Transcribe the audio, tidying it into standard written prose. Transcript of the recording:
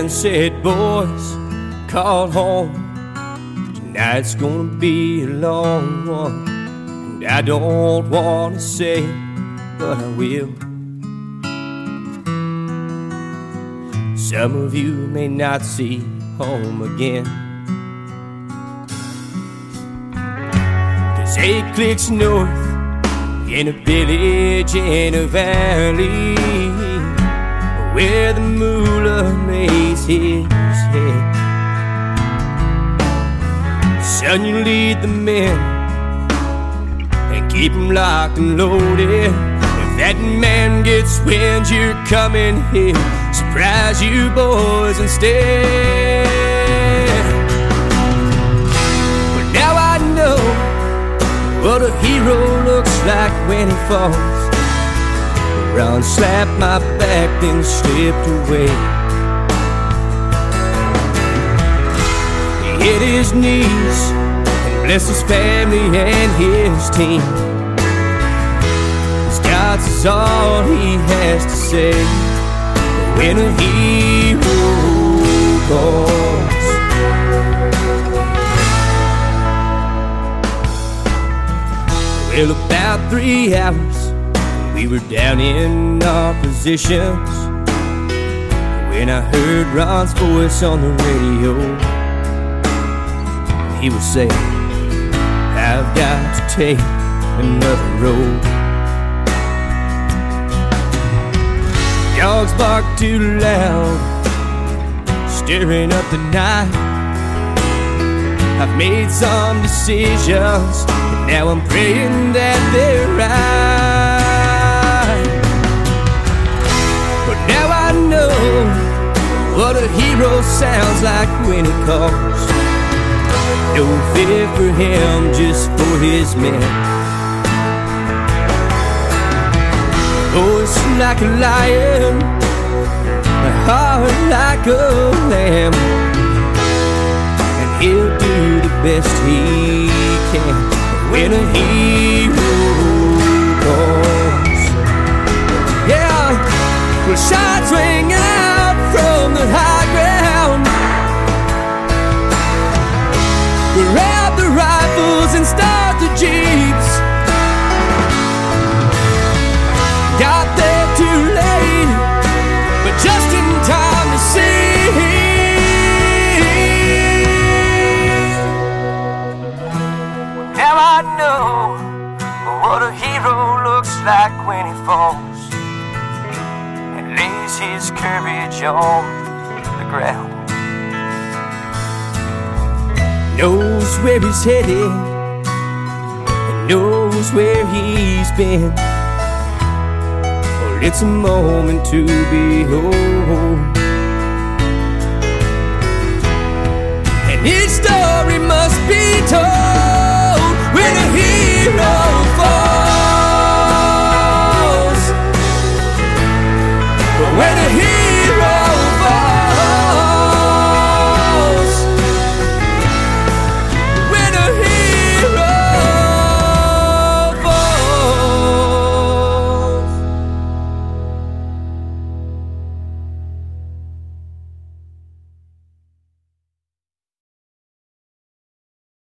and said, boys, call home. Tonight's gonna be a long one, and I don't wanna say it, but I will. Some of you may not see home again, 'cause 8 clicks north, in a village in a valley, where the mullah lays his head. Son, you lead the men and keep them locked and loaded. If that man gets wind you're coming here, surprise you boys instead. But now I know what a hero looks like when he falls. Ron slapped my back, then slipped away. He hit his knees and blessed his family and his team. His God's is all he has to say when a hero calls. Well, about 3 hours we were down in our positions when I heard Ron's voice on the radio. He was saying, I've got to take another road. Dogs bark too loud, stirring up the night. I've made some decisions, and now I'm praying that they're right. But now I know what a hero sounds like when he calls. No fear for him, just for his men. Voice like a lion, a heart like a lamb, and he'll do the best he can when a hero calls. Yeah, well, shots ring out from the high ground. Grab the rifles and start the jeeps. Got there too late, but just in time to see. Now I know what a hero looks like when he falls and lays his courage on the ground. Knows where he's headed and knows where he's been. Well, it's a moment to behold, and it starts